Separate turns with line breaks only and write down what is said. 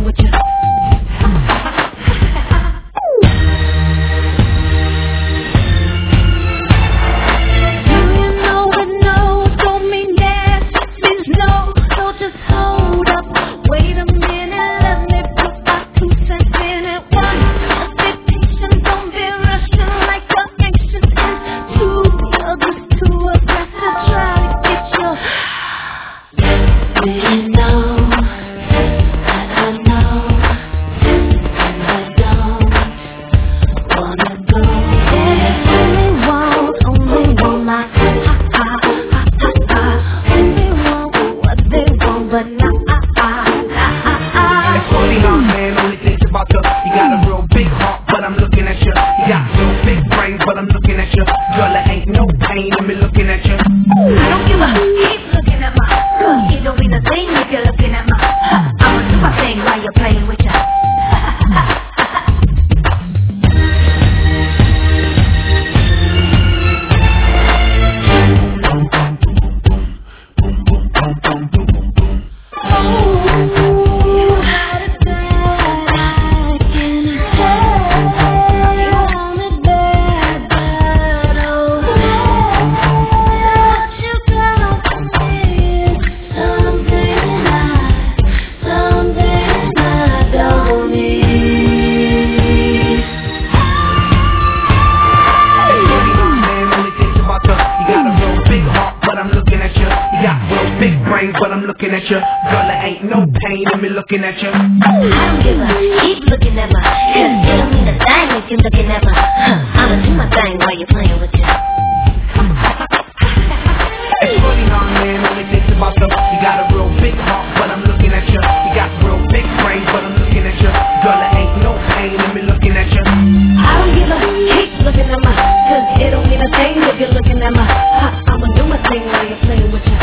playing with you.
But I'm looking at you, girl, there ain't no pain in me looking at you.
I don't give a keep looking at my, cause it don't mean a thing if you're looking at my, I'ma do my thing while you're playing with ya.
But I'm looking at you, girl, there ain't no pain in me looking at you.
I don't give a keep looking at my, cause it don't mean a thing if you're looking at my, I'ma do my thing while you're playing with you.
It's funny how a man only thinks about the, you got a real big heart, but I'm looking at you. You got real big brain, but I'm looking at you. Girl, there ain't no pain in me looking at you.
I don't give a keep looking at my, cause it don't mean a thing if you're looking at my, I'ma do my thing while you're playing with you.